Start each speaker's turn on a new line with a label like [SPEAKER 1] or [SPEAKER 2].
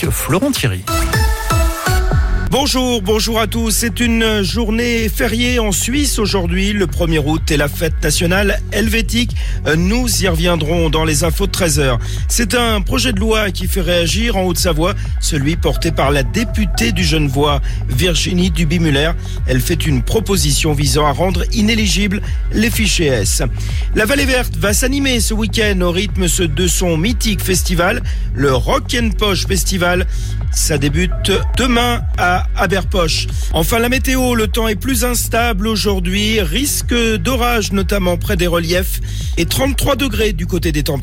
[SPEAKER 1] Florent Thierry.
[SPEAKER 2] Bonjour à tous. C'est une journée fériée en Suisse aujourd'hui. Le 1er août est la fête nationale helvétique. Nous y reviendrons dans les infos de 13h. C'est un projet de loi qui fait réagir en Haute-Savoie, celui porté par la députée du Genevois, Virginie Duby-Muller. Elle fait une proposition visant à rendre inéligibles les fichiers S. La Vallée Verte va s'animer ce week-end au rythme de son mythique festival, le Rock & Poche Festival. Ça débute demain à Aberpoche. Enfin, la météo, le temps est plus instable aujourd'hui. Risque d'orage, notamment près des reliefs. Et 33 degrés du côté des températures.